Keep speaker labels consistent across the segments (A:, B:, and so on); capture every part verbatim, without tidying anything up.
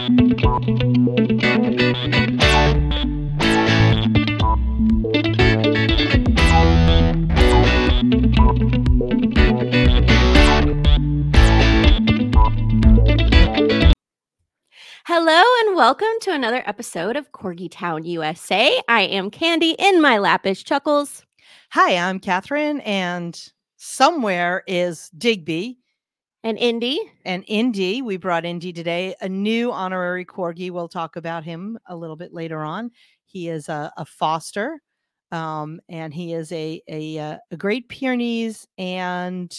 A: Hello and welcome to another episode of Corgi Town, U S A. I am Candy. In my lap is Chuckles.
B: Hi, I'm Catherine, and somewhere is Digby.
A: And Indy.
B: And Indy, we brought Indy today, a new honorary Corgi. We'll talk about him a little bit later on. He is a, a foster, um, and he is a, a, uh, a Great Pyrenees and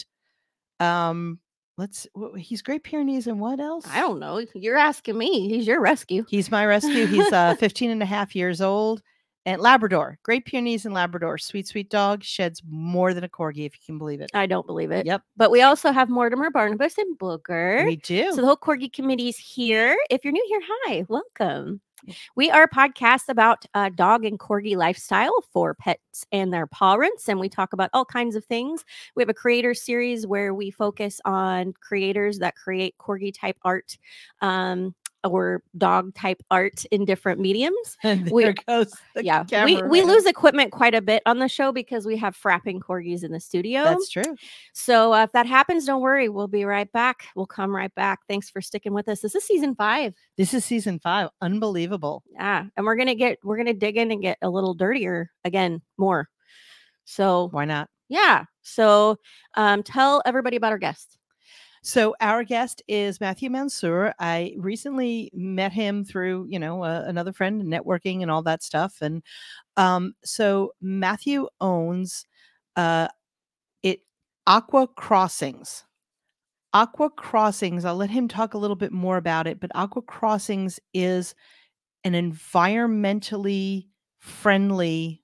B: um, let's, wh- he's Great Pyrenees and what else?
A: I don't know. You're asking me. He's your rescue.
B: He's my rescue. He's uh, fifteen and a half years old. And Labrador, Great Pyrenees and Labrador, sweet, sweet dog, sheds more than a Corgi, if you can believe it.
A: I don't believe it.
B: Yep.
A: But we also have Mortimer, Barnabas, and Booker.
B: We do.
A: So the whole Corgi committee is here. If you're new here, hi, welcome. We are a podcast about uh, dog and Corgi lifestyle for pets and their parents, and we talk about all kinds of things. We have a creator series where we focus on creators that create Corgi type art. Um, or dog type art in different mediums.
B: And there
A: we,
B: goes the
A: yeah,
B: camera.
A: we, we lose equipment quite a bit on the show because we have frapping Corgis in the studio.
B: That's true.
A: So uh, if that happens, don't worry. We'll be right back. We'll come right back. Thanks for sticking with us. This is season five.
B: This is season five. Unbelievable.
A: Yeah. And we're going to get, we're going to dig in and get a little dirtier again, more. So
B: why not?
A: Yeah. So um, tell everybody about our guest.
B: So our guest is Matthew Mansour. I recently met him through, you know, uh, another friend, networking and all that stuff. And um, so Matthew owns uh, it Aqua Crossings. Aqua Crossings, I'll let him talk a little bit more about it, but Aqua Crossings is an environmentally friendly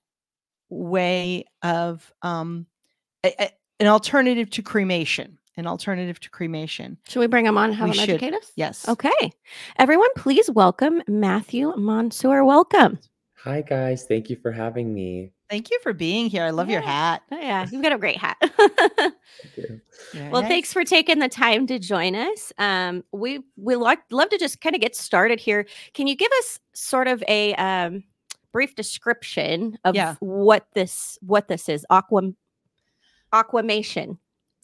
B: way of um, a, a, an alternative to cremation. An alternative to cremation.
A: Should we bring him on and have
B: we
A: him
B: should.
A: educate us?
B: Yes.
A: Okay. Everyone, please welcome Matthew Mansour. Welcome.
C: Hi, guys. Thank you for having me.
B: Thank you for being here. I love
A: yeah.
B: your hat.
A: Oh, yeah, you've got a great hat.
C: Thank you.
A: Well, nice. Thanks for taking the time to join us. Um, we we like love to just kind of get started here. Can you give us sort of a um, brief description of
B: yeah.
A: what this what this is? Aqua Aquamation.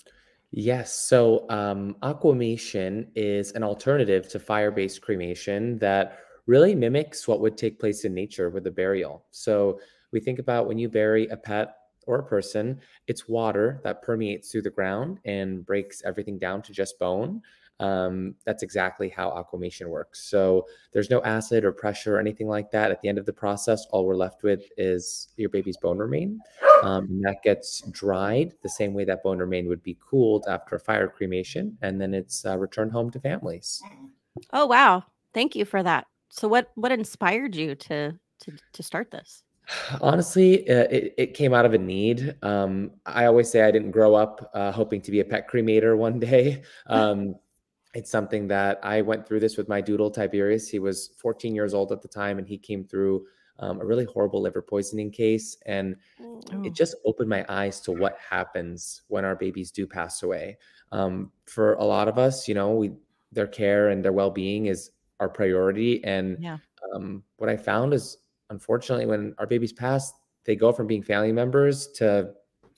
C: Yes. So um, aquamation is an alternative to fire-based cremation that really mimics what would take place in nature with a burial. So we think about when you bury a pet or a person, it's water that permeates through the ground and breaks everything down to just bone. Um, that's exactly how aquamation works. So there's no acid or pressure or anything like that. At the end of the process, all we're left with is your baby's bone remain. Um, and that gets dried the same way that bone remain would be cooled after a fire cremation, and then it's uh, returned home to families.
A: Oh, wow. Thank you for that. So what, what inspired you to, to, to start this?
C: Honestly, uh, it, it came out of a need. Um, I always say I didn't grow up uh, hoping to be a pet cremator one day. Um, It's something that I went through this with my doodle, Tiberius. He was fourteen years old at the time, and he came through um, a really horrible liver poisoning case. And
A: Oh.
C: it just opened my eyes to what happens when our babies do pass away. Um, for a lot of us, you know, we their care and their well-being is our priority. And
B: yeah.
C: um, what I found is, unfortunately, when our babies pass, they go from being family members to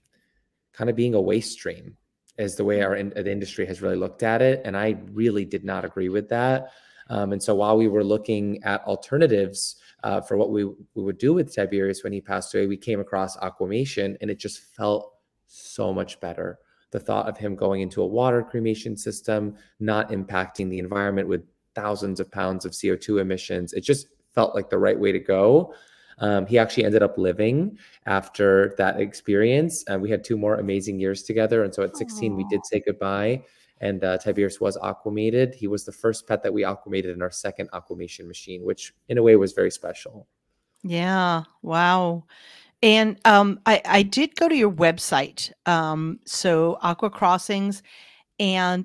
C: kind of being a waste stream. Is the way our in, the industry has really looked at it. And I really did not agree with that. Um, and so while we were looking at alternatives uh, for what we, we would do with Tiberius when he passed away, we came across aquamation, and it just felt so much better. The thought of him going into a water cremation system, not impacting the environment with thousands of pounds of C O two emissions, it just felt like the right way to go. Um, he actually ended up living after that experience, and we had two more amazing years together. And so at sixteen, Aww. We did say goodbye, and uh, Tiberius was aquamated. He was the first pet that we aquamated in our second aquamation machine, which in a way was very special.
B: Yeah. Wow. And um, I, I did go to your website, um, so Aqua Crossings, and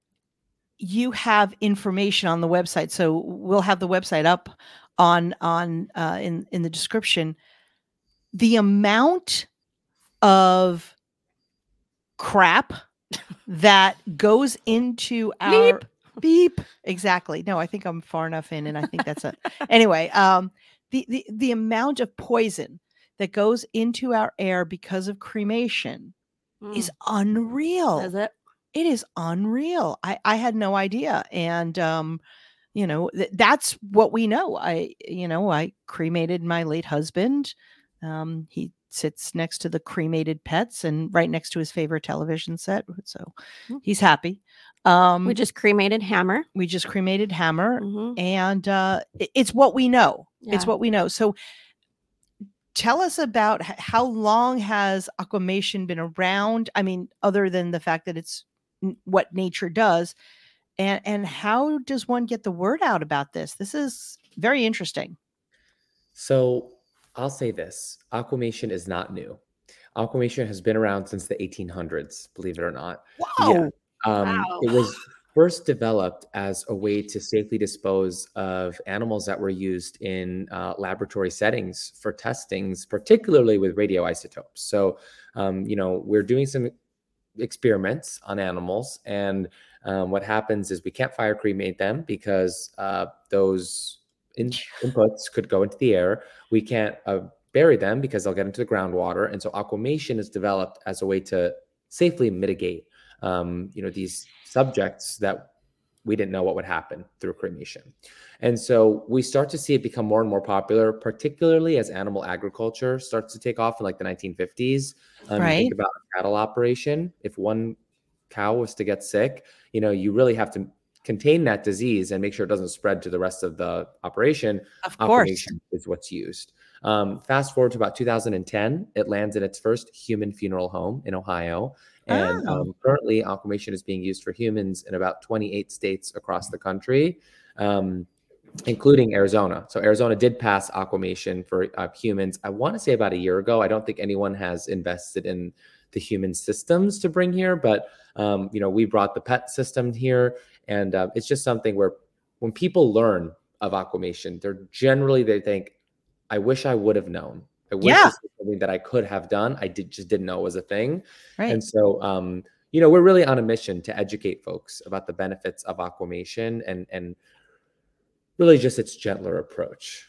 B: you have information on the website. So we'll have the website up on on uh, in in the description. The amount of crap that goes into our
A: Bleep.
B: Beep. Exactly. No, I think I'm far enough in, and I think that's a anyway. Um, the the the amount of poison that goes into our air because of cremation is
A: Mm,
B: unreal.
A: is it?
B: It is unreal. I I had no idea, and um, you know, th- that's what we know. I you know I cremated my late husband. Um, he sits next to the cremated pets and right next to his favorite television set, so
A: Mm.
B: he's happy. Um,
A: We just cremated Hammer.
B: we just cremated Hammer,
A: Hmm.
B: and uh, it- it's what we know. It's
A: Yeah.
B: what we know. So tell us about h- how long has aquamation been around? I mean, other than the fact that it's n- what nature does, and and how does one get the word out about this? This is very interesting.
C: So I'll say this: aquamation is not new. Aquamation has been around since the eighteen hundreds, believe it or not. Yeah.
B: Wow.
C: Um,
A: Wow.
C: it was first developed as a way to safely dispose of animals that were used in uh, laboratory settings for testings, particularly with radioisotopes. So, um, you know, we're doing some experiments on animals, and um, what happens is we can't fire cremate them because uh, those in- inputs could go into the air. We can't uh, bury them because they'll get into the groundwater, and so aquamation is developed as a way to safely mitigate, um, you know, these subjects that we didn't know what would happen through cremation. And so we start to see it become more and more popular, particularly as animal agriculture starts to take off in like the nineteen fifties. Um, you think
B: Right.
C: about a cattle operation. If one cow was to get sick, you know, you really have to contain that disease and make sure it doesn't spread to the rest of the operation.
B: Of course.
C: Aquamation is what's used. Um, fast forward to about two thousand ten, it lands in its first human funeral home in Ohio. And
B: Oh,
C: um, currently, aquamation is being used for humans in about twenty-eight states across the country, um, including Arizona. So Arizona did pass aquamation for uh, humans. I want to say about a year ago. I don't think anyone has invested in the human systems to bring here, but um, you know, we brought the pet system here, and uh, it's just something where when people learn of aquamation, they're generally they think, "I wish I would have known. I wish
B: yeah.
C: this was something that I could have done. I did just didn't know it was a thing."
B: Right.
C: And so, um, you know, we're really on a mission to educate folks about the benefits of aquamation and and really just its gentler approach.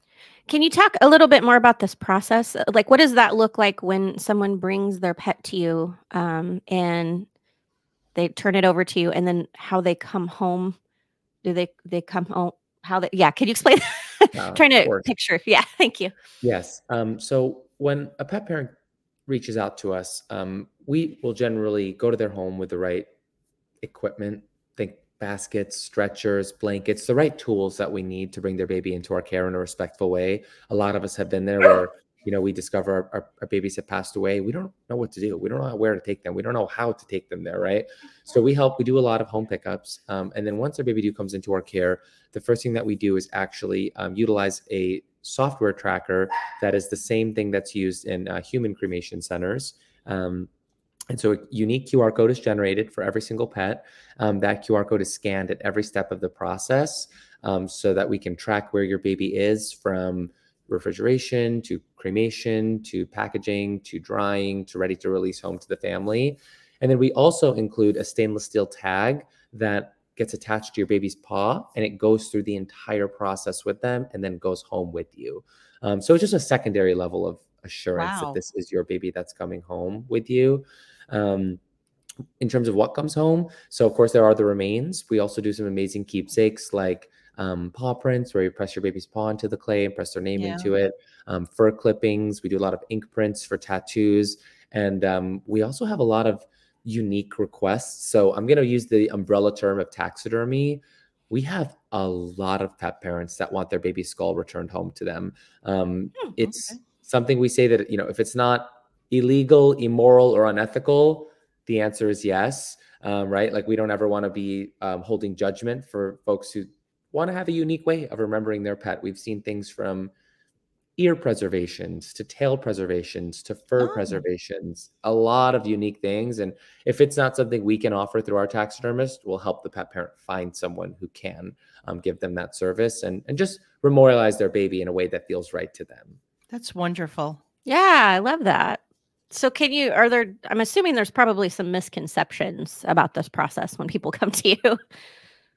A: Can you talk a little bit more about this process? Uh, Like, what does that look like when someone brings their pet to you, um, and they turn it over to you, and then how they come home? Do they they come home? How they? Yeah. Can you explain?
C: Uh,
A: Trying
C: of
A: to
C: course.
A: picture. Yeah. Thank you.
C: Yes. Um, so when a pet parent reaches out to us, um, we will generally go to their home with the right equipment, think baskets, stretchers, blankets, the right tools that we need to bring their baby into our care in a respectful way. A lot of us have been there where, you know, we discover our, our, our babies have passed away. We don't know what to do. We don't know where to take them. We don't know how to take them there, right? So we help, we do a lot of home pickups. Um, and then once our baby do comes into our care, the first thing that we do is actually um, utilize a software tracker that is the same thing that's used in uh, human cremation centers. Um, and so a unique Q R code is generated for every single pet. Um, that Q R code is scanned at every step of the process, um, so that we can track where your baby is, from refrigeration to cremation to packaging to drying to ready to release home to the family. And then we also include a stainless steel tag that gets attached to your baby's paw, and it goes through the entire process with them and then goes home with you. Um, so it's just a secondary level of assurance that
B: Wow.
C: this is your baby that's coming home with you. Um, in terms of what comes home, so of course there are the remains. We also do some amazing keepsakes like um, paw prints, where you press your baby's paw into the clay and press their name
B: Yeah.
C: into it. Um, fur clippings. We do a lot of ink prints for tattoos, and um, we also have a lot of unique requests. So I'm going to use the umbrella term of taxidermy. We have a lot of pet parents that want their baby skull returned home to them. Um,
A: Hmm,
C: it's
B: okay.
C: something we say that, you know, if it's not illegal, immoral, or unethical, the answer is yes. Um, right? Like we don't ever want to be um, holding judgment for folks who want to have a unique way of remembering their pet. We've seen things from ear preservations to tail preservations to fur
B: Oh,
C: preservations, a lot of unique things. And if it's not something we can offer through our taxidermist, we'll help the pet parent find someone who can um, give them that service and, and just memorialize their baby in a way that feels right to them.
B: that's wonderful.
A: Yeah, I love that. So, can you? Are there? I'm assuming there's probably some misconceptions about this process when people come to you.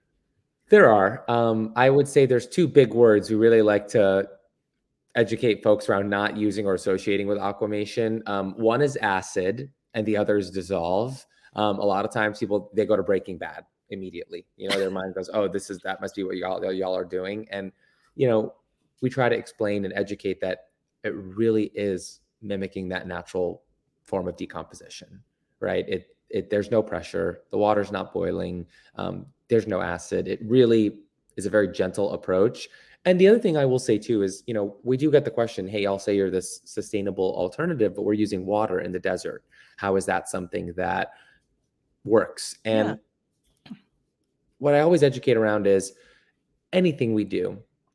C: There are. Um, I would say there's two big words we really like to educate folks around not using or associating with aquamation. Um, one is acid and the other is dissolve. Um, a lot of times people, they go to Breaking Bad immediately. You know, their mind goes, oh, this is, that must be what y'all, y'all are doing. And, you know, we try to explain and educate that it really is mimicking that natural form of decomposition, right? It, it, there's no pressure. The water's not boiling. Um, there's no acid. It really is a very gentle approach. And the other thing I will say too is, you know, we do get the question, hey, I'll say you're this sustainable alternative, but we're using water in the desert. How is that something that works? And yeah. What I always educate around is anything we do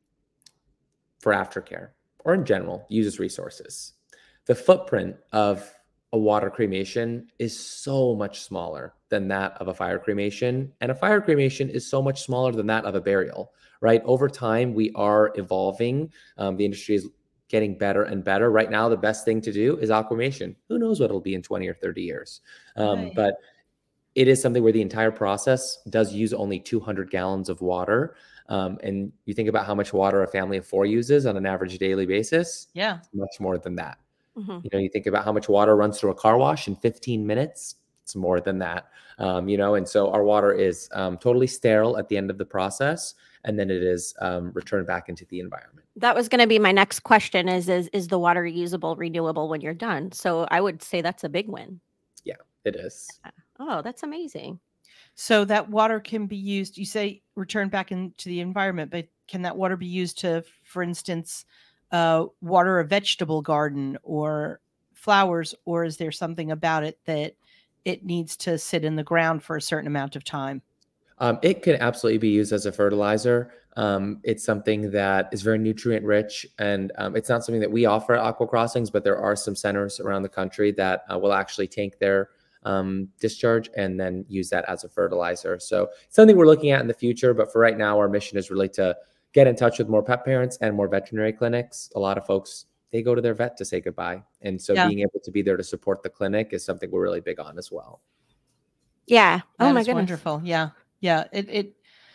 C: for aftercare or in general uses resources. The footprint of a water cremation is so much smaller than that of a fire cremation. And a fire cremation is so much smaller than that of a burial, right? Over time, we are evolving. Um, the industry is getting better and better. Right now, the best thing to do is aquamation. Who knows what it'll be in twenty or thirty years. Um, right. But it is something where the entire process does use only two hundred gallons of water. Um, and you think about how much water a family of four uses on an average daily basis.
B: Yeah.
C: It's much more than that. Mm-hmm. You know, you think about how much water runs through a car wash in fifteen minutes. It's more than that. Um, you know, and so our water is um, totally sterile at the end of the process. And then it is um, returned back into the environment.
A: That was going to be my next question is, is, is the water usable, renewable when you're done? So I would say that's a big win.
C: Yeah, it is.
A: Oh, that's amazing.
B: So that water can be used, you say return back into the environment, but can that water be used to, for instance, uh, water a vegetable garden or flowers, or is there something about it that it needs to sit in the ground for a certain amount of time?
C: Um, it can absolutely be used as a fertilizer. Um, it's something that is very nutrient rich, and um, it's not something that we offer at Aqua Crossings, but there are some centers around the country that uh, will actually take their um, discharge and then use that as a fertilizer. So it's something we're looking at in the future, but for right now, our mission is really to get in touch with more pet parents and more veterinary clinics. A lot of folks, they go to their vet to say goodbye. And so yeah. being able to be there to support the clinic is something we're really big on as well.
A: Yeah. Oh
B: that
A: my
B: is
A: goodness.
B: Wonderful. Yeah. Yeah. It, it,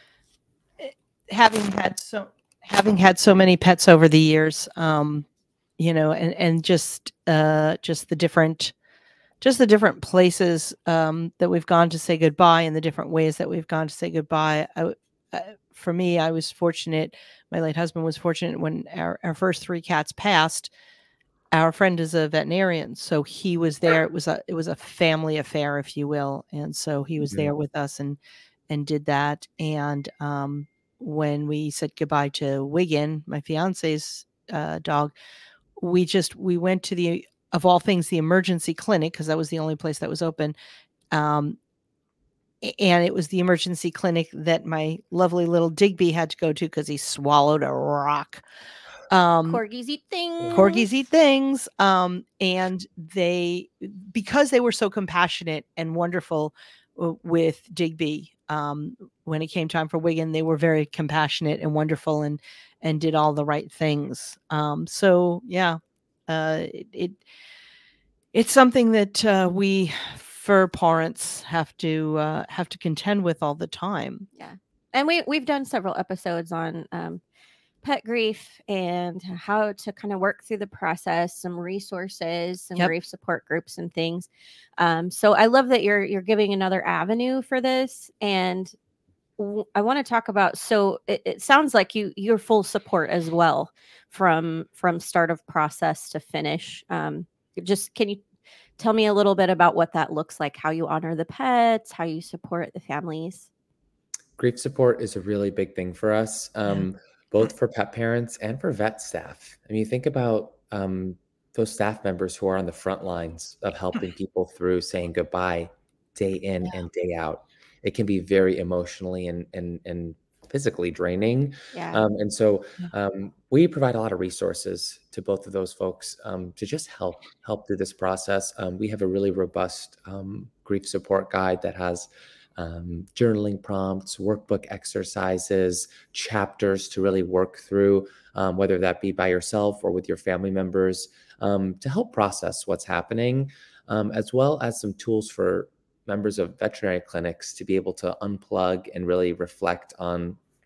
B: it, having had so, having had so many pets over the years, um, you know, and, and just, uh, just the different, just the different places, um, that we've gone to say goodbye and the different ways that we've gone to say goodbye. I, uh, for me, I was fortunate. My late husband was fortunate when our, our first three cats passed. Our friend is a veterinarian, so he was there. It was a it was a family affair, if you will, and so he was mm-hmm. there with us and and did that. And um, when we said goodbye to Wiggin, my fiance's uh, dog, we just we went to the of all things the emergency clinic because that was the only place that was open. Um, And it was the emergency clinic that my lovely little Digby had to go to because he swallowed a rock. Um,
A: corgis eat things.
B: Corgis eat things. Um, and they, because they were so compassionate and wonderful w- with Digby, um, when it came time for Wiggin, they were very compassionate and wonderful and and did all the right things. Um, so yeah, uh, it, it it's something that uh, we. fur parents have to uh, have to contend with all the time.
A: Yeah, and we we've done several episodes on um, pet grief and how to kind of work through the process, some resources, some yep. grief support groups and things. Um, so I love that you're you're giving another avenue for this, and w- I want to talk about. So it, it sounds like you you're full support as well from from start of process to finish. Um, just can you tell me a little bit about what that looks like, how you honor the pets, how you support the families.
C: Grief support is a really big thing for us, um, yeah. both for pet parents and for vet staff. I mean, think about um, those staff members who are on the front lines of helping people through saying goodbye day in yeah. and day out. It can be very emotionally and, and, and physically draining.
A: Yeah.
C: Um, and so um, we provide a lot of resources to both of those folks um, to just help help through this process. Um, we have a really robust um, grief support guide that has um, journaling prompts, workbook exercises, chapters to really work through, um, whether that be by yourself or with your family members, um, to help process what's happening, um, as well as some tools for members of veterinary clinics to be able to unplug and really reflect on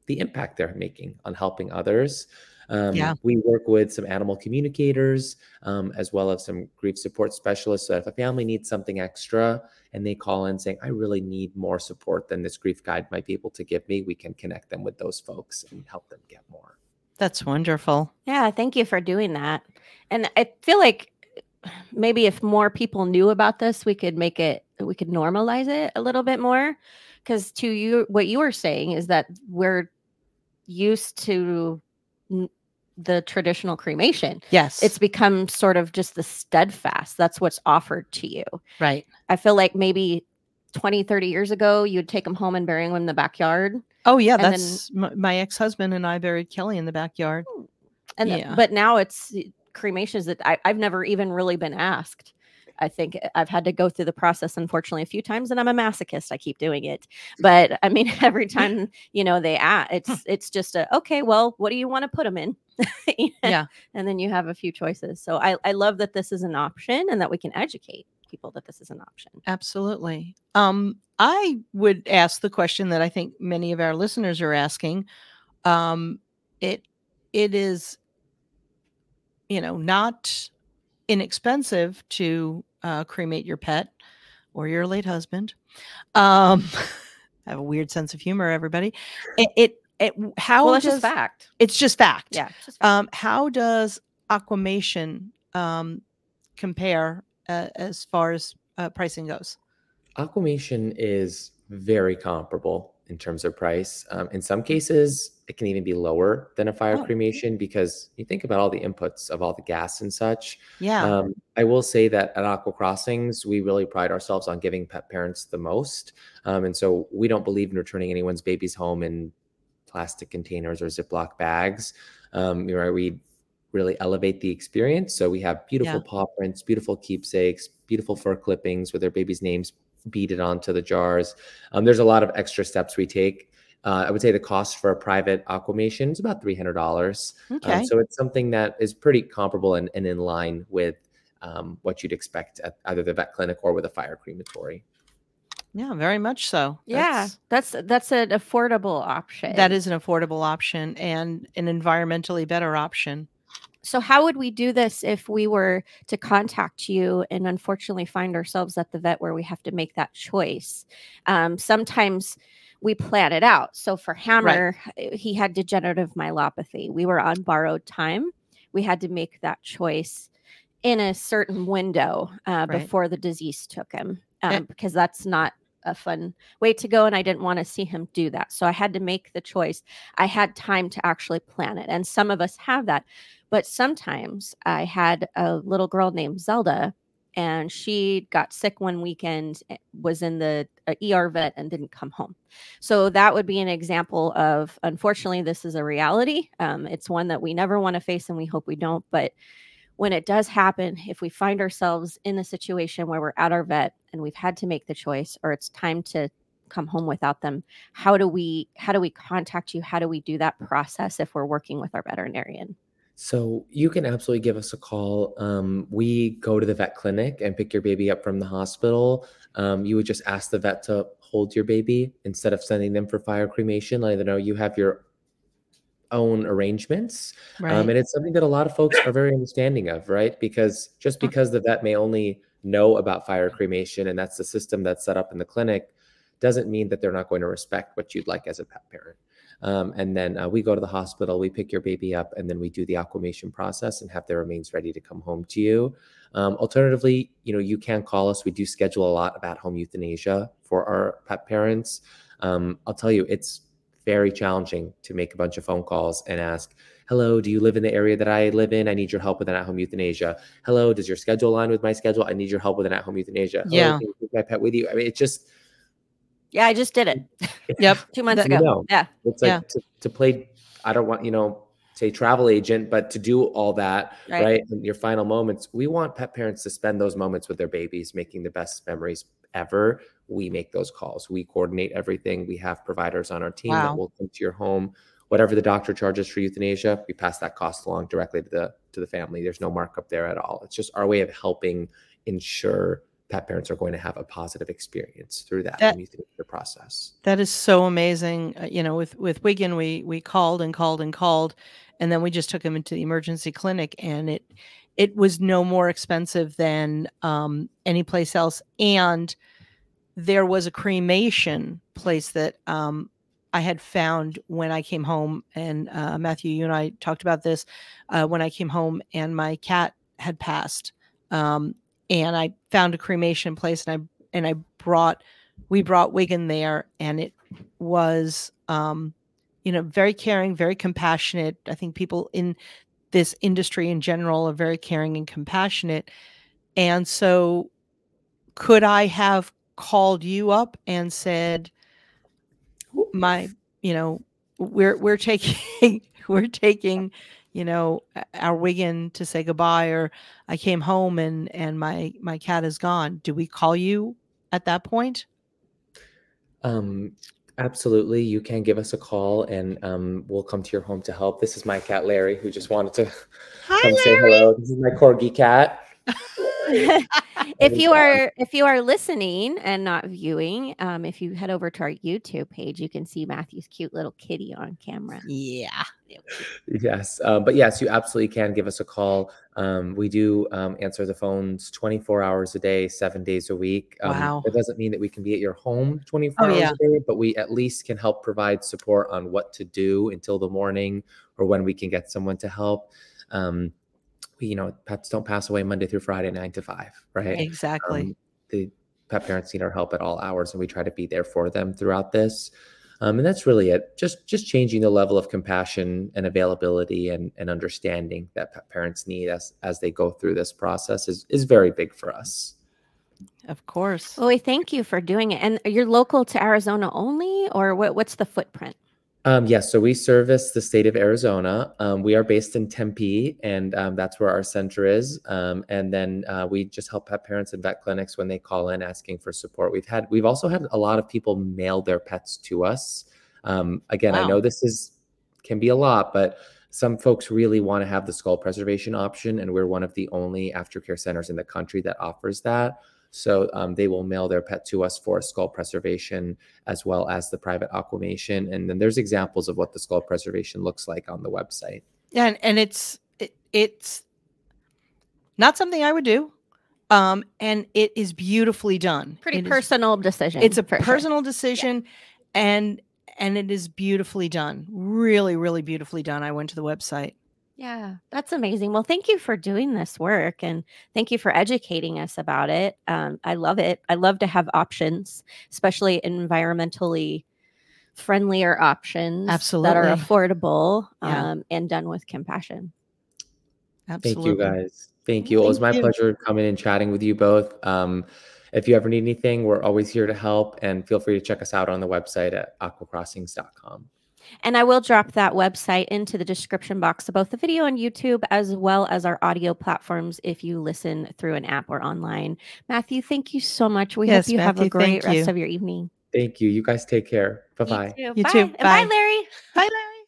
C: the impact they're making on helping others. Um,
B: Yeah.
C: We work with some animal communicators, um, as well as some grief support specialists. So if a family needs something extra and they call in saying, I really need more support than this grief guide might be able to give me, we can connect them with those folks and help them get more.
B: That's wonderful.
A: Yeah, thank you for doing that. And I feel like maybe if more people knew about this, we could make it, we could normalize it a little bit more. Because to you, what you were saying is that we're used to n- the traditional cremation.
B: Yes.
A: It's become sort of just the steadfast. That's what's offered to you.
B: right.
A: I feel like maybe twenty, thirty years ago, you'd take them home and bury them in the backyard.
B: Oh yeah.
A: And then-
B: That's my, my ex-husband and I buried Kelly in the backyard.
A: And
B: Yeah.
A: but now it's cremations that I, I've never even really been asked. I think I've had to go through the process, unfortunately, a few times, and I'm a masochist. I keep doing it, but I mean, every time you know they ask, it's it's just a okay. Well, what do you want to put them in?
B: Yeah.
A: And then you have a few choices. So I I love that this is an option and that we can educate people that this is an option.
B: Absolutely. Um, I would ask the question that I think many of our listeners are asking. Um, it it is, you know, not inexpensive to uh, cremate your pet or your late husband. Um, I have a weird sense of humor, everybody. It it, it how
A: Well, it's
B: does,
A: just fact.
B: it's just fact.
A: Yeah. it's just fact.
B: Um, how does Aquamation um, compare uh, as far as uh, pricing goes?
C: Aquamation is very comparable in terms of price. Um, in some cases, it can even be lower than a fire
B: Oh.
C: cremation because you think about all the inputs of all the gas and such.
B: Yeah.
C: Um, I will say that at Aqua Crossings, we really pride ourselves on giving pet parents the most. Um, and so we don't believe in returning anyone's babies home in plastic containers or Ziploc bags. Um, you know, we really elevate the experience. So we have beautiful
B: Yeah.
C: paw prints, beautiful keepsakes, beautiful fur clippings with their baby's names beaded onto the jars. Um, there's a lot of extra steps we take. Uh, I would say the cost for a private aquamation is about three hundred dollars.
B: Okay.
C: Um, so it's something that is pretty comparable and, and in line with um, what you'd expect at either the vet clinic or with a fire crematory.
B: Yeah, very much so.
A: Yeah,
B: That's-
A: that's that's an affordable option.
B: that is an affordable option and an environmentally better option.
A: So how would we do this if we were to contact you and unfortunately find ourselves at the vet where we have to make that choice? Um, sometimes we plan it out. So for Hammer, he had degenerative myelopathy. We were on borrowed time. We had to make that choice in a certain window uh,
B: Right.
A: before the disease took him, um,
B: Eh.
A: because that's not a fun way to go. And I didn't want to see him do that. So I had to make the choice. I had time to actually plan it. And some of us have that. But sometimes I had a little girl named Zelda, and she got sick one weekend, was in the uh, E R vet and didn't come home. So that would be an example of, unfortunately, this is a reality. Um, it's one that we never want to face and we hope we don't. But when it does happen, if we find ourselves in a situation where we're at our vet and we've had to make the choice, or it's time to come home without them, how do we how do we contact you? How do we do that process if we're working with our veterinarian?
C: So you can absolutely give us a call. Um, we go to the vet clinic and pick your baby up from the hospital. Um, you would just ask the vet to hold your baby instead of sending them for fire cremation. Let them know you have your own arrangements.
B: Right.
C: Um, and it's something that a lot of folks are very understanding of, right? Because just because the vet may only know about fire cremation and that's the system that's set up in the clinic, doesn't mean that they're not going to respect what you'd like as a pet parent. Um, and then uh, we go to the hospital, we pick your baby up, and then we do the aquamation process and have their remains ready to come home to you. Um, alternatively, you know, you can call us. We do schedule a lot of at-home euthanasia for our pet parents. Um, I'll tell you, it's very challenging to make a bunch of phone calls and ask, hello, do you live in the area that I live in? I need your help with an at-home euthanasia. Hello, does your schedule align with my schedule? I need your help with an at-home euthanasia. Hello,
B: Yeah.
C: can you take my pet with you? I mean, it's just,
A: Yeah, I just did it
B: Yep.
A: two months
B: That-
A: ago.
C: you know,
A: Yeah.
C: it's like
B: Yeah.
C: to, to play, I don't want, you know, say travel agent, but to do all that,
A: Right.
C: right? In your final moments, we want pet parents to spend those moments with their babies, making the best memories ever. We make those calls. We coordinate everything. We have providers on our team
B: Wow.
C: that will come to your home. Whatever the doctor charges for euthanasia, we pass that cost along directly to the to the family. There's no markup there at all. It's just our way of helping ensure pet parents are going to have a positive experience through that,
B: That-
C: when you think of the process.
B: That is so amazing. Uh, you know, with with Wigan, we we called and called and called, and then we just took him into the emergency clinic, and it it was no more expensive than um, any place else. And there was a cremation place that um, I had found when I came home, and uh, Matthew, you and I talked about this uh, when I came home, and my cat had passed, um, and I found a cremation place, and I and I brought we brought Wigan there, and it was um, you know, very caring, very compassionate. I think people in this industry in general are very caring and compassionate, and so could I have called you up and said, my, you know, we're we're taking we're taking, you know, our Wigan to say goodbye, or I came home and and my my cat is gone. Do we call you at that point?
C: Um, absolutely. You can give us a call, and um, we'll come to your home to help. This is my cat, Larry, who just wanted to
B: Hi,
C: come say hello. This is my corgi cat.
A: If you are if you are listening and not viewing, um, if you head over to our YouTube page, you can see Matthew's cute little kitty on camera.
B: Yeah.
C: Yes, uh, but yes, you absolutely can give us a call. Um, we do um, answer the phones twenty-four hours a day, seven days a week. Um,
B: Wow.
C: It doesn't mean that we can be at your home twenty-four
B: Oh,
C: hours
B: yeah.
C: a day, but we at least can help provide support on what to do until the morning, or when we can get someone to help. Um, we, you know, pets don't pass away Monday through Friday, nine to five, right?
B: Exactly.
C: Um, the pet parents need our help at all hours, and we try to be there for them throughout this. Um, and that's really it. Just just changing the level of compassion and availability and, and understanding that pet parents need as as they go through this process is is very big for us.
B: Of course.
A: Well, we thank you for doing it. And you're local to Arizona only, or what, what's the footprint?
C: Um, yes, so we service the state of Arizona. Um, we are based in Tempe, and um, that's where our center is. Um, and then uh, we just help pet parents and vet clinics when they call in asking for support. We've had, we've also had a lot of people mail their pets to us. Um, again, I
B: Wow.
C: know this is can be a lot, but some folks really want to have the skull preservation option, and we're one of the only aftercare centers in the country that offers that. So um, they will mail their pet to us for skull preservation, as well as the private aquamation. And then there's examples of what the skull preservation looks like on the website.
B: Yeah, and, and it's it, it's not something I would do. Um, and it is beautifully done.
A: Pretty
B: It is-
A: personal decision.
B: it's a
A: for sure.
B: personal decision, and and it is beautifully done. Really, really beautifully done. I went to the website.
A: Yeah, that's amazing. Well, thank you for doing this work, and thank you for educating us about it. Um, I love it. I love to have options, especially environmentally friendlier options that
B: Absolutely.
A: are affordable
B: Yeah.
A: um, and done with compassion.
B: Absolutely.
C: Thank you, guys. Thank you. It was
B: Thank
C: my
B: you.
C: pleasure coming and chatting with you both. Um, if you ever need anything, we're always here to help, and feel free to check us out on the website at aqua crossings dot com.
A: And I will drop that website into the description box of both the video on YouTube as well as our audio platforms if you listen through an app or online. Matthew, thank you so much. We
B: Yes,
A: hope you have a
B: Matthew,
A: great
B: thank
A: rest
B: you.
A: of your evening.
C: Thank you. You guys take care. Bye-bye.
A: You too.
B: You
A: bye.
B: too.
A: And bye,
B: Bye.
A: Larry.
B: Bye, Larry.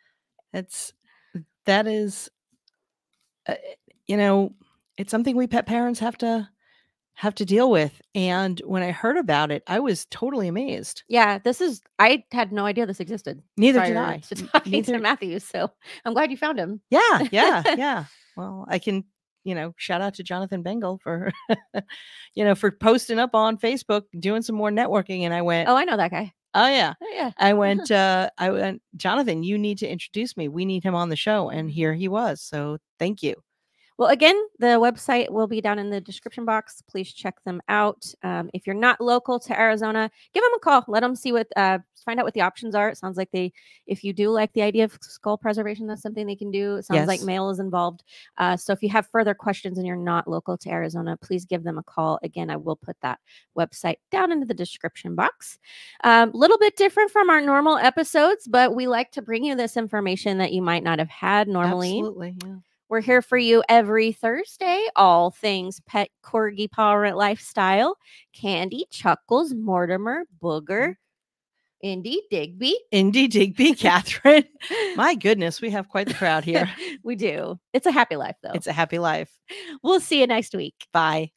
B: It's that is, uh, you know, it's something we pet parents have to have to deal with. And when I heard about it, I was totally amazed.
A: Yeah, this is, I had no idea this existed.
B: Neither did
A: prior
B: I.
A: To
B: N-
A: talking
B: Neither.
A: to Matthew. So I'm glad you found him.
B: Yeah, yeah, yeah. Well, I can, you know, shout out to Jonathan Bengal for, you know, for posting up on Facebook, doing some more networking. And I went,
A: Oh, I know that guy.
B: oh yeah.
A: Oh, yeah.
B: I went, uh, I went, Jonathan, you need to introduce me. We need him on the show. And here he was. So thank you.
A: Well, again, the website will be down in the description box. Please check them out. Um, if you're not local to Arizona, give them a call. Let them see what, uh, find out what the options are. It sounds like they, if you do like the idea of skull preservation, that's something they can do. It sounds like
B: Yes.
A: mail is involved. Uh, so if you have further questions and you're not local to Arizona, please give them a call. Again, I will put that website down into the description box. A um, little bit different from our normal episodes, but we like to bring you this information that you might not have had normally.
B: Absolutely. Yeah.
A: We're here for you every Thursday. All things pet corgi parent lifestyle. Candy, Chuckles, Mortimer, Booger, Indy, Digby.
B: Indy Digby, Catherine. My goodness, we have quite the crowd here.
A: We do. It's a happy life, though.
B: It's a happy life.
A: We'll see you next week.
B: Bye.